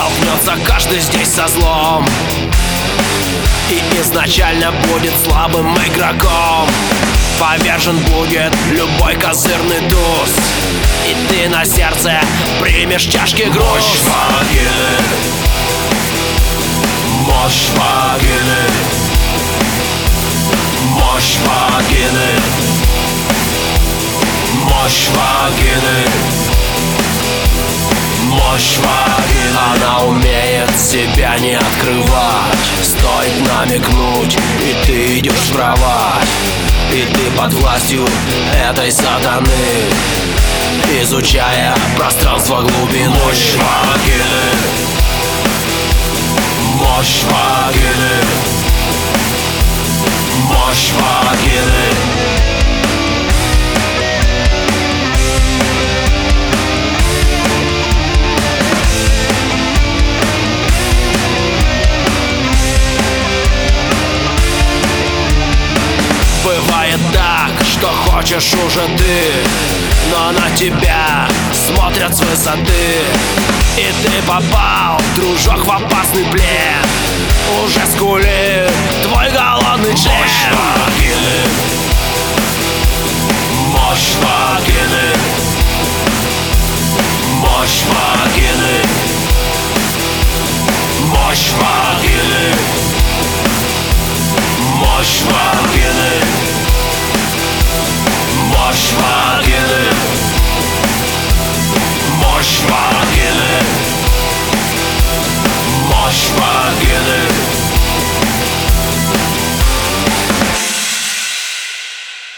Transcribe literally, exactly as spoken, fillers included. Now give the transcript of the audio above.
столкнется каждый здесь со злом, и изначально будет слабым игроком. Повержен будет любой козырный туз, и ты на сердце примешь тяжкий груз. Мощь могилы, мощь могилы, мощь могилы, мощь могилы, мощь могилы. Она умеет себя не открывать, стоит намекнуть, и ты идешь в кровать. И ты под властью этой сатаны, изучая пространство глубины. Мощь могилы, мощь могилы, мощь могилы. Бывает так, что хочешь уже ты, но на тебя смотрят с высоты, и ты попал, дружок, в опасный плен. Уже скулит твой голодный член. Мощь могилы,